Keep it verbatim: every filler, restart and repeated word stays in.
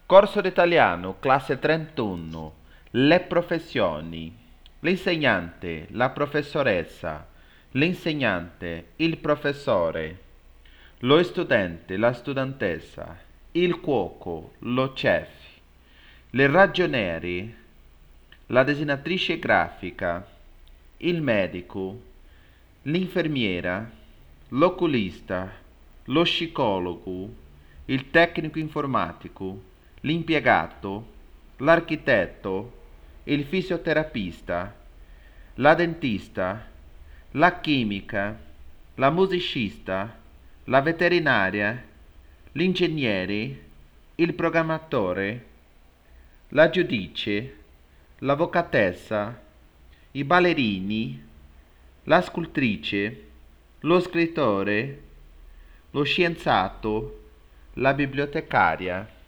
Corso d'italiano, classe trentuno. Le professioni. L'insegnante, la professoressa. L'insegnante, il professore. Lo studente, la studentessa. Il cuoco, lo chef. Le ragionieri, la disegnatrice grafica. Il medico, l'infermiera, l'oculista, lo psicologo, il tecnico informatico, l'impiegato, l'architetto, il fisioterapista, la dentista, la chimica, la musicista, la veterinaria, l'ingegnere, il programmatore, la giudice, l'avvocatessa, i ballerini, la scultrice, lo scrittore, lo scienziato, la bibliotecaria.